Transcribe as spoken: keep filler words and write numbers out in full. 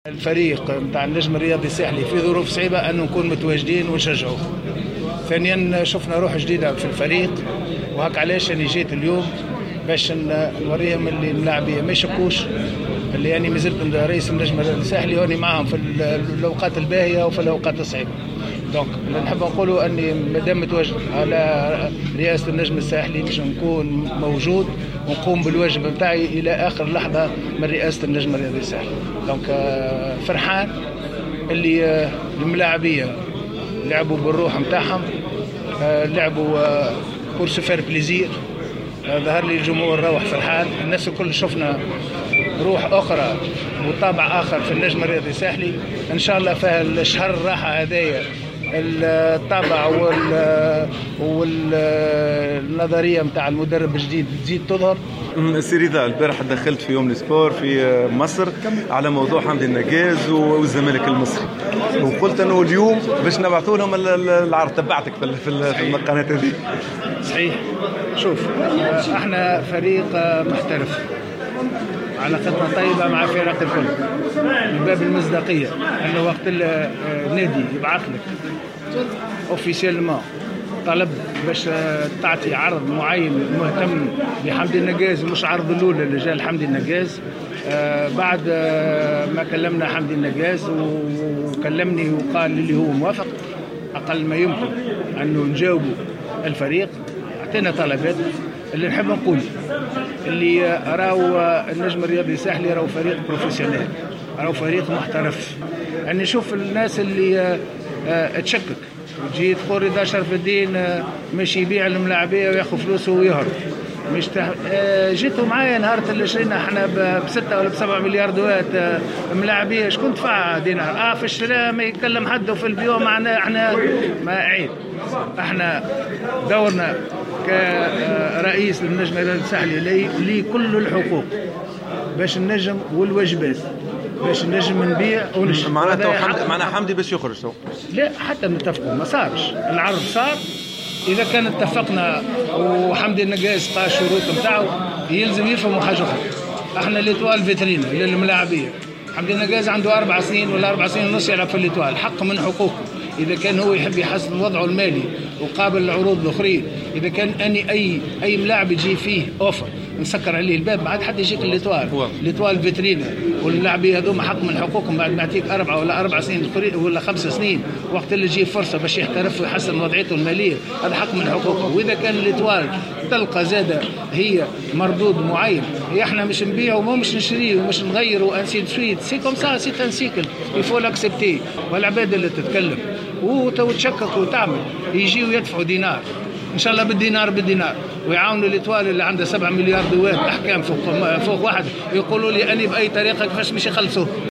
الفريق نتاع النجم الرياضي الساحلي في ظروف صعيبه انه نكون متواجدين ونشجعوه. ثانيا شفنا روح جديده في الفريق، وهك علاش انا جيت اليوم باش نوريهم اللي الملاعبيه ما يشكوش اللي يعني مازلت رئيس النجم الرياضي الساحلي واني معهم في الاوقات الباهيه وفي الاوقات الصعيبه. دونك اللي نحب نقولوا اني مادام متواجد على رئاسه النجم الساحلي باش نكون موجود ونقوم بالواجب نتاعي الى اخر لحظه من رئاسه النجم الرياضي الساحلي. دونك فرحان اللي الملاعبيه لعبوا بالروح نتاعهم، لعبوا بور سو فير بليزير. ظهر لي الجمهور روح فرحان، الناس الكل شفنا روح اخرى وطابع اخر في النجم الرياضي الساحلي. ان شاء الله في الشهر الراحه هذايا الطابع وال والنظريه نتاع المدرب الجديد تزيد تظهر. سيري ذا البارح دخلت في يوم السبور في مصر على موضوع حمدي النجاز والزمالك المصري، وقلت انه اليوم باش نبعثوا لهم العرض تبعتك في القناه هذه. صحيح. شوف احنا فريق محترف، علاقتنا طيبه مع فرق الكل من باب المصداقيه، انه وقت النادي يبعث لك اوفيسيلمون طلب باش تعطي عرض معين مهتم بحمدي النجاز، مش عرض الاولى اللي جاء لحمدي النجاز. آه بعد آه ما كلمنا حمدي النجاز وكلمني وقال اللي هو موافق اقل ما يمكن انه نجاوبوا الفريق. اعطينا طلبات اللي نحب نقول اللي راهو النجم الرياضي الساحلي راهو فريق بروفيسيونيل، راهو فريق محترف. يعني شوف الناس اللي آه آه تشكك وتجي تقول رضا شرف الدين آه مش يبيع الملاعبيه وياخذ فلوسه ويهرب. مش تح... آه جيتوا معايا نهار اللي شرينا احنا بستة ولا بسبعة مليار دوات آه ملاعبيه، شكون دفع دينار؟ اه في الشراء ما يتكلم حد وفي البيوع معنا احنا ما عيب. احنا دورنا كرئيس للنجم الرياضي الساحلي لي كل الحقوق باش النجم والواجبات باش النجم نبيع ونشتري. معناته حمدي معناها حمدي باش يخرج تو؟ لا حتى نتفقوا ما صارش العرض صار. اذا كان اتفقنا وحمدي النجاز قال الشروط نتاعو يلزم يفهموا حاجه اخرى. احنا ليتوال فيترينا للملاعبيه، حمدي النجاز عنده اربع سنين ولا اربع سنين ونص يلعب في ليتوال، حق من حقوقه. اذا كان هو يحب يحسن وضعه المالي وقابل العروض الاخرين، اذا كان اني اي اي ملاعب يجي فيه اوفر نسكر عليه الباب، ما عاد حد يجيك الليتوال ليتوال فيترينا. واللاعبين هذوما حق من حقوقهم بعد ما يعطيك اربعه ولا اربع سنين ولا خمس سنين وقت اللي يجي فرصه باش يحترف ويحسن وضعيته الماليه، هذا حق من حقوقه. واذا كان الليتوال تلقى زاده هي مردود معين، احنا مش نبيعه ومش نشريه ومش نغيره انسي سويت سي كوم سا سي ان سيكل يفو لاكسبتي. والعباد اللي تتكلم وتشكك وتعمل يجيوا يدفعوا دينار ان شاء الله بالدينار بالدينار ويعاونوا الاتوال اللي عنده سبعة مليار دوات احكام فوق فوق واحد، يقولوا لي اني باي طريقه كيفاش مش يخلصوه.